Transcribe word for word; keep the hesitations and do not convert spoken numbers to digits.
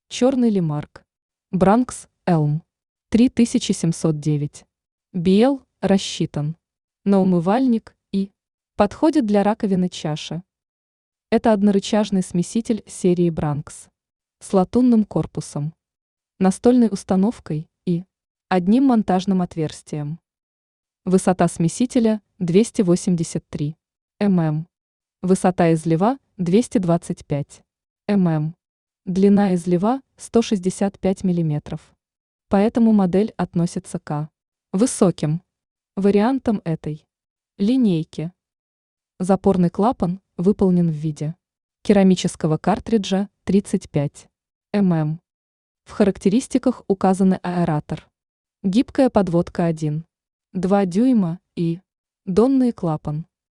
Черный лимарк. Бранкс, Элм. три тысячи семьсот девять. би эл рассчитан на умывальник и подходит для раковины чаши. Это однорычажный смеситель серии Бранкс с латунным корпусом, настольной установкой и одним монтажным отверстием. Высота смесителя двести восемьдесят три миллиметра. Высота излива двести двадцать пять миллиметров. Длина излива сто шестьдесят пять миллиметров. Поэтому модель относится к высоким вариантам этой линейки. Запорный клапан выполнен в виде керамического картриджа тридцать пять миллиметров. В характеристиках указаны аэратор, гибкая подводка один и два дюйма и донный клапан.